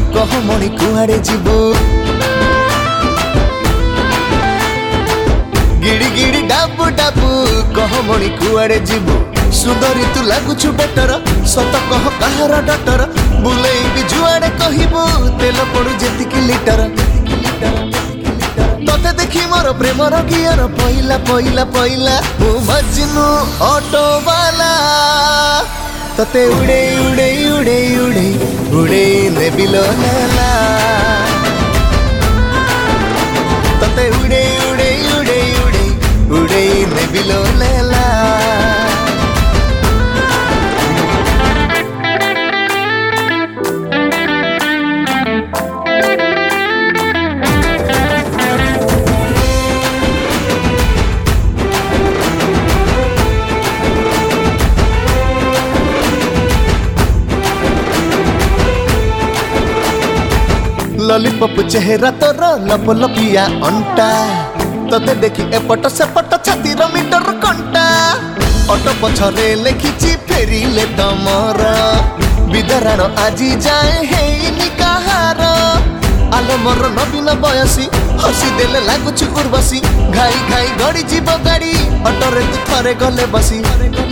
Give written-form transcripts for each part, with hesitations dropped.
कह मणि कुआड़े जीवु गिड़ी गिड़ी डाबू डाबू कह मणि कुआड़े जीवु सुंदरी तू लगुछु बेटर सत कह कहार डटर बुलेई भी जुआड़े कहबू तेल पड़ू जेतिकी लिटर तते देखी मोर प्रेमर गियर पहिला पहिला पहिला मु मजनू ऑटो वाला तते उड़े उड़े उड़े उड़े उड़े नेबिलो नेला तते उड़े उड़े उड़े उड़े उड़े नेबिलो नेला लॉलीपॉप चेहरा तोर लप लपिया अंटा तते देखी एपट सेपट छातीर मीटर कंटा ऑटो पछरे लेखिची फेरिले तमर विदरार आजी जाए हेइनी कहार आलो मोर नवीन बयसी हसी देले लागुछु उर्वशी घाई घाई गड़ी जीव गाड़ी ऑटो रे तू थरे गले बसी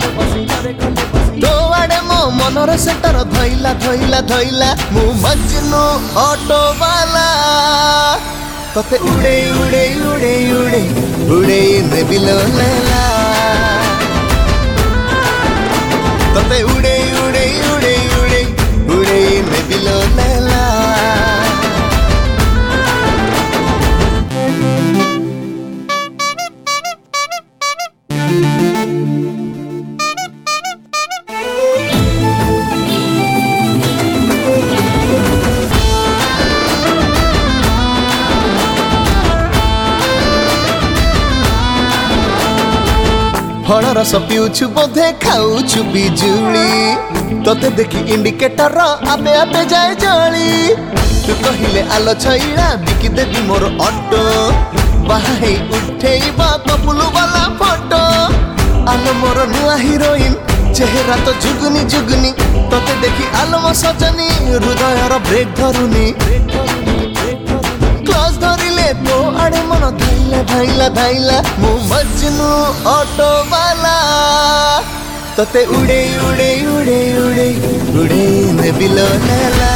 तोआड़े मो मनर सेटर धइला धइला धइला मु मजनू ऑटो वाला तते उड़े उड़े उड़े उड़े उड़े नेबिलो नेला तते उड़े उड़े उड़े उड़े उड़े नेबिलो नेला फल रस पिउछु बोधे खाऊछु बिजुली तते देखी इंडिकेटर आबे आबे जाए जली तू कहिले आलो छैला बिकी देबी मोर ऑटो बाहे उठेइबा कपुलु वाला फोटो आलो मोर नुआ हीरोइन चेहरा तो जुगनी जुगनी तते देखी आलो मो सजनी हृदयर ब्रेक धरुनी क्लास धरिले तो आड़े मन धाइला धाइला धाइला मु मजनू ऑटो वाला तते उड़े उड़े उड़े उड़े उड़े नेबिलो नेला।